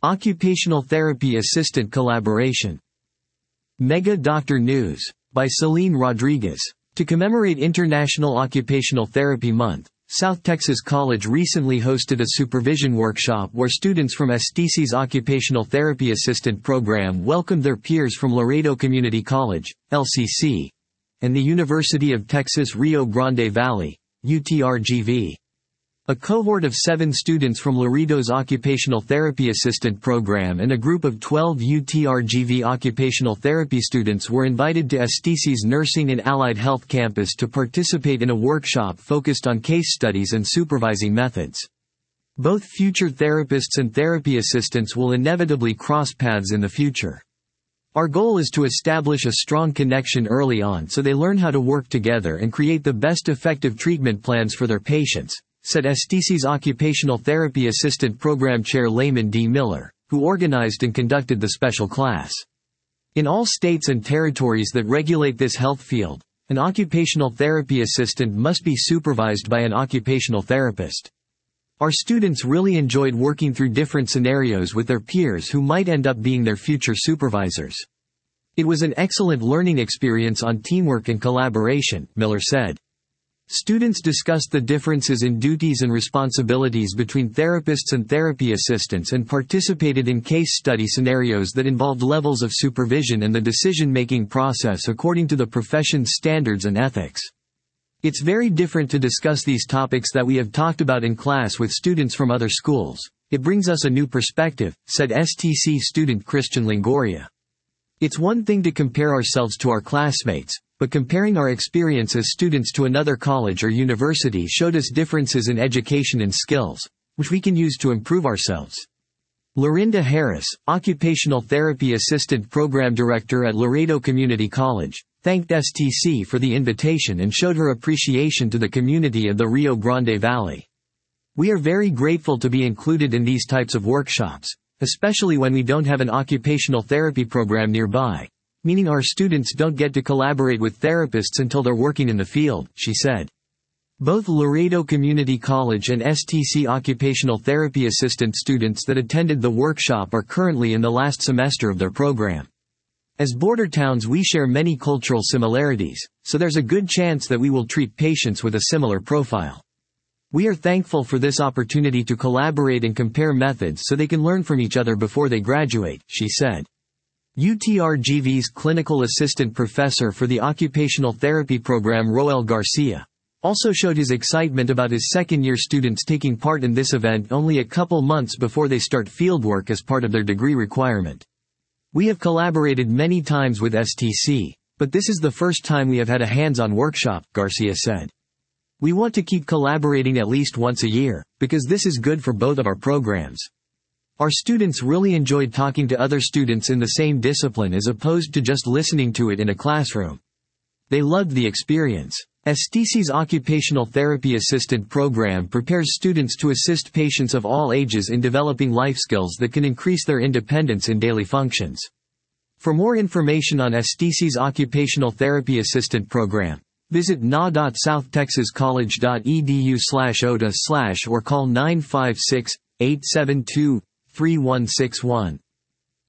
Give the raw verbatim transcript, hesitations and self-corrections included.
Occupational Therapy Assistant Collaboration. Mega Doctor News, by Celine Rodriguez. To commemorate International Occupational Therapy Month, South Texas College recently hosted a supervision workshop where students from S T C's Occupational Therapy Assistant program welcomed their peers from Laredo Community College, L C C, and the University of Texas Rio Grande Valley, U T R G V. A cohort of seven students from Laredo's Occupational Therapy Assistant program and a group of twelve U T R G V occupational therapy students were invited to S T C's Nursing and Allied Health campus to participate in a workshop focused on case studies and supervising methods. Both future therapists and therapy assistants will inevitably cross paths in the future. Our goal is to establish a strong connection early on so they learn how to work together and create the best effective treatment plans for their patients, said S T C's Occupational Therapy Assistant Program Chair Layman D. Miller, who organized and conducted the special class. In all states and territories that regulate this health field, an occupational therapy assistant must be supervised by an occupational therapist. Our students really enjoyed working through different scenarios with their peers who might end up being their future supervisors. It was an excellent learning experience on teamwork and collaboration, Miller said. Students discussed the differences in duties and responsibilities between therapists and therapy assistants and participated in case study scenarios that involved levels of supervision and the decision-making process according to the profession's standards and ethics. It's very different to discuss these topics that we have talked about in class with students from other schools. It brings us a new perspective, said S T C student Christian Lingoria. It's one thing to compare ourselves to our classmates, but comparing our experience as students to another college or university showed us differences in education and skills, which we can use to improve ourselves. Lorinda Harris, Occupational Therapy Assistant Program Director at Laredo Community College, thanked S T C for the invitation and showed her appreciation to the community of the Rio Grande Valley. We are very grateful to be included in these types of workshops, especially when we don't have an occupational therapy program nearby, meaning our students don't get to collaborate with therapists until they're working in the field, she said. Both Laredo Community College and S T C occupational therapy assistant students that attended the workshop are currently in the last semester of their program. As border towns, we share many cultural similarities, so there's a good chance that we will treat patients with a similar profile. We are thankful for this opportunity to collaborate and compare methods so they can learn from each other before they graduate, she said. U T R G V's clinical assistant professor for the occupational therapy program Roel Garcia also showed his excitement about his second-year students taking part in this event only a couple months before they start fieldwork as part of their degree requirement. We have collaborated many times with S T C, but this is the first time we have had a hands-on workshop, Garcia said. We want to keep collaborating at least once a year, because this is good for both of our programs. Our students really enjoyed talking to other students in the same discipline as opposed to just listening to it in a classroom. They loved the experience. S T C's Occupational Therapy Assistant program prepares students to assist patients of all ages in developing life skills that can increase their independence in daily functions. For more information on S T C's Occupational Therapy Assistant program, visit n a dot south texas college dot e d u slash o t a slash or call nine five six, eight seven two, three one six one.